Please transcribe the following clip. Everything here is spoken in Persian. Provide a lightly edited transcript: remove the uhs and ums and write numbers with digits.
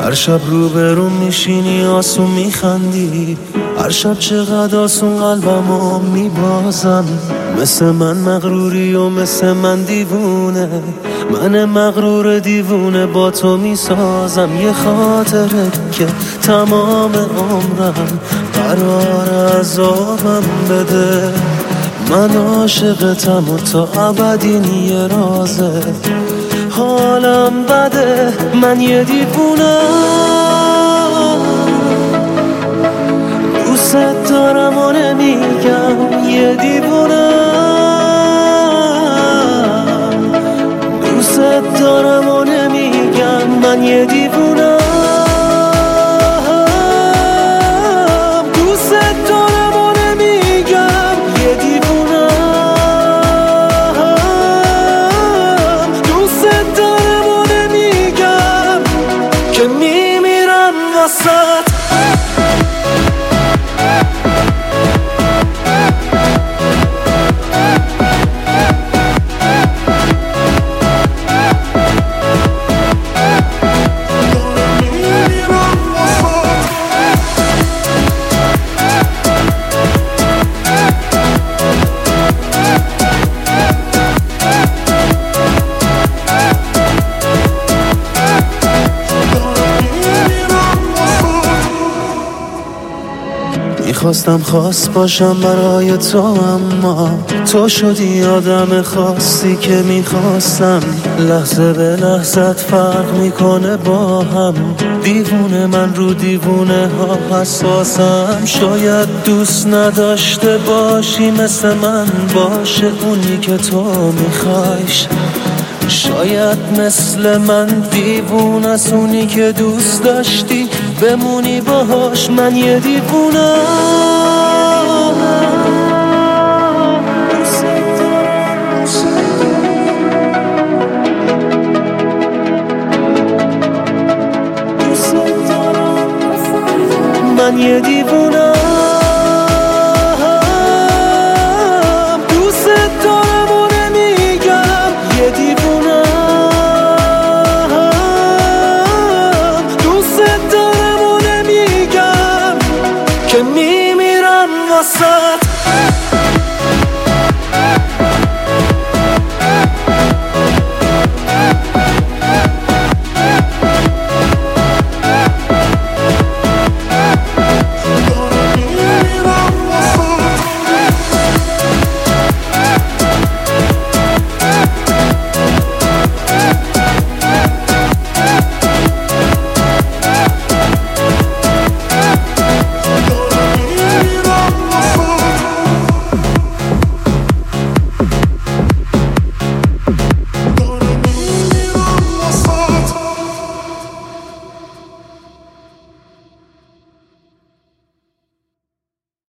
هر شب روبرون میشینی آسون میخندی، هر شب چقدر آسون قلبمو میبازم. مثل من مغروری و مثل من دیوونه، من مغرور دیوونه با تو میسازم. یه خاطره که تمام عمرم قرار عذابم بده. من عاشقتم و تا ابدی یه رازه، حالم بده، من یه دیوونم. دوست دارم و نمیگم، یه دیوونم. دوست دارم و نمیگم، من یه دیوونم. دوست دارم و نمیگم، یه دیوونم. دوست دارم و نمیگم که میمیرم واسه میخواستم خاص باشم برای تو، اما تو شدی آدم خاصی که میخواستم. لحظه به لحظت فرق میکنه با هم. دیوونه من رو دیوونه ها حساسم. شاید دوست نداشته باشی مثل من باشه اونی که تو میخوایش. شاید مثل من دیوونه است اونی که دوست داشتی بمونی باهاش. من یه دیوونم.